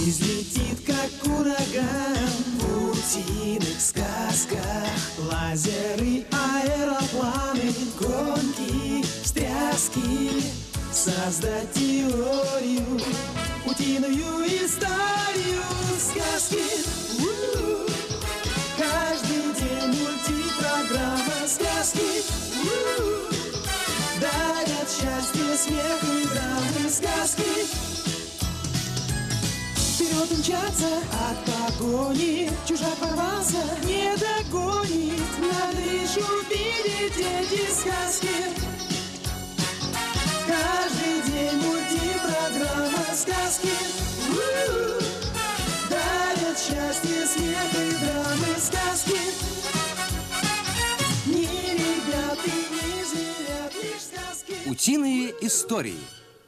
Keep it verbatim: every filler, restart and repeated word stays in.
Жизнь летит, как ураган в утиных сказках. Лазеры, аэропланы, гонки, встряски. Создать теорию, утиную историю сказки. У-у-у. Каждый день мультипрограмма сказки. У-у-у. Дарят счастье, смех и драмы сказки. Вперед мчаться от погони, чужак ворвался, не догонит. Надо лишь увидеть эти сказки. Каждый день мультипрограмма сказки. У-у-у. Дарят счастье, смех и драмы сказки. Ни ребят и ни зверят, лишь сказки. Утиные истории.